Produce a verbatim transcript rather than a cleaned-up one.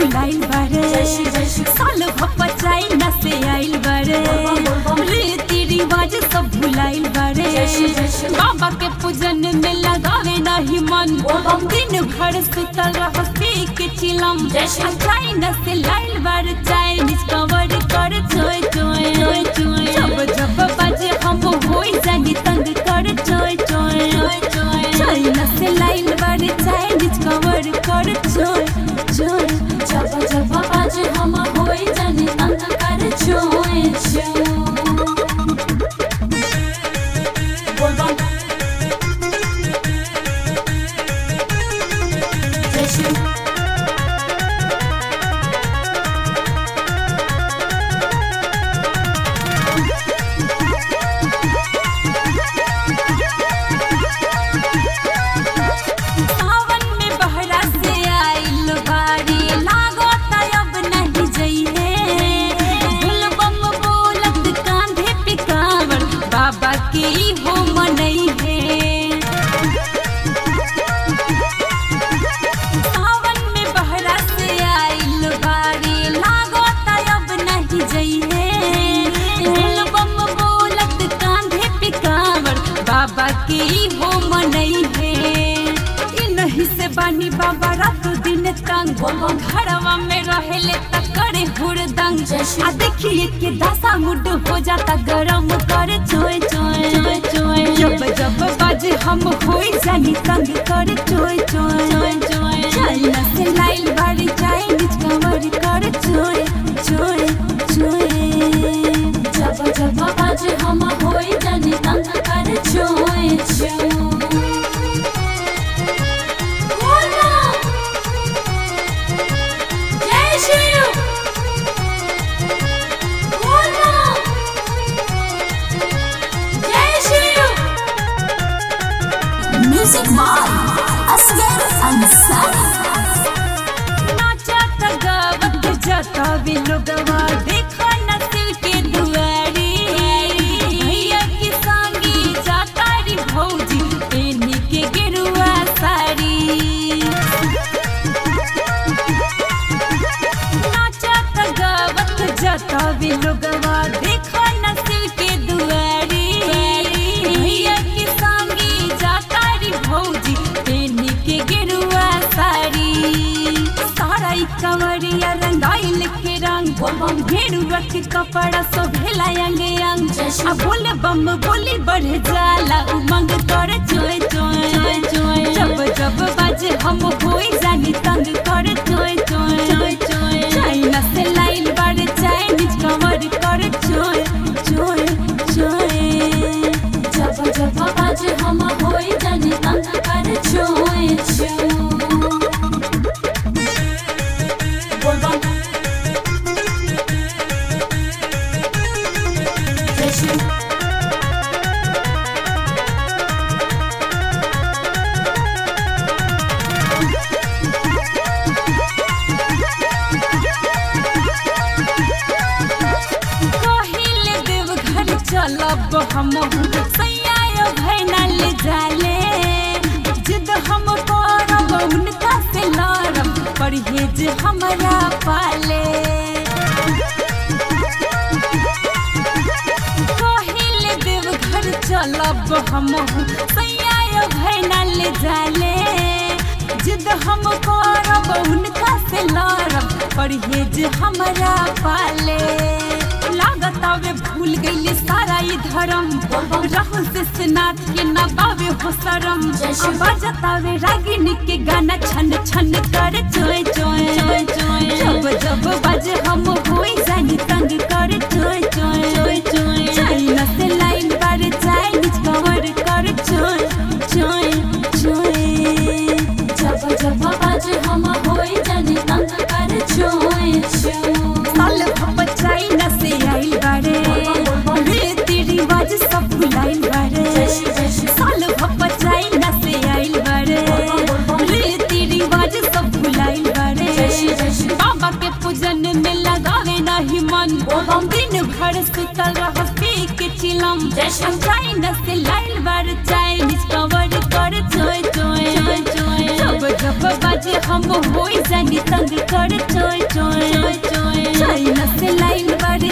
भुलाइल बारे साल भप्पा चाइना से आइल बारे रीति रिवाज सब भुलाइल बारे बाबा के पूजन में लगावे नहीं मन दिन भर सुतल रहस पी के चिलम चाइना से लाइल बारे चाइनीज कवर कर चोय चोय चोय जब जब बाजे हम होई जानी तंग कर चोय चोय चाइना से लाइल बारे चाइनीज कवर कर चोय चोय जब जब बाजे हम होई जानी तंग कर चोय चोय बानी बाबा रात दिन तंग घरवा में रहेले त करे हुरदंग आ देखिए के दशा मुड हो जाता गरम करे चोय चोय चोय जब जब बाजे हम होई जानी तंग करे चोय चोय चोय चाइना से लाइल बाड़ी चाइनीज कवर करे चोय चोय चोय जब जब बाजे हम होई जानी तंग करे चोय चोय Music by Asghar Ansari. नाचत गावत जाता भी लोगवा देखा नसीब के दुआरी भैया की संगी जाता री भौजी एनी के गेरुआ साड़ी नाचत गावत जाता भी लोगवा देखा नसीब के दुआरी भैया की संगी जाता भौजी एनी के गेरुआ साड़ी सारा कवरिया रंगाइल के रंग गेरुआ के कपड़ा शोभेला अंग अंग आ बोले बम बोली बढ़ जाला उमंग कर चोय चोय चोय जब जब बाजे हम होई जानी तंग कर चोय चोय चोय चाइना से लाइल बारे चाइनीज कवर कर चोय चोय चोय जब जब बाजे हम होई जानी तंग कर चोय चोय चलब हम सैया भैना ले जाले जिद हम करब उनका से लड़ब परहेज हमारा पाले कहिले देव घर चलब हम सैया भैना ले जाले जिद हम करब उनका से लड़ब परहेज हमारा पाले लागत आवे भूल गईले सारा ई धर्म राहुल से नाथ के न पावे हो शरम बजत आवे रागिनी के गाना छन छन कर चोय चोय चोय जब जब बाजे हम होई जानी तंग कर चोय चोय चोय चाइना से लाइन बारे चाइनीज कवर कर चोय चोय चोय जब जब बाजे हम होई जानी तंग कर चोय चोय साल भप्पा चाइना से आइल बारे रीति रिवाज सब भुलाइल बारे साल भप्पा चाइना से आइल बारे रीति रिवाज सब भुलाइल बारे बाबा के पूजन में लगावे नहीं मन दिन भर सुतल रहस पी के चिलम चाइना से लाइल बारे चाइनीज कवर कर चोय चोय चोय जब जब जब बाजे हम होई जानी तंग कर चोय चोय चाइना से लाइन बार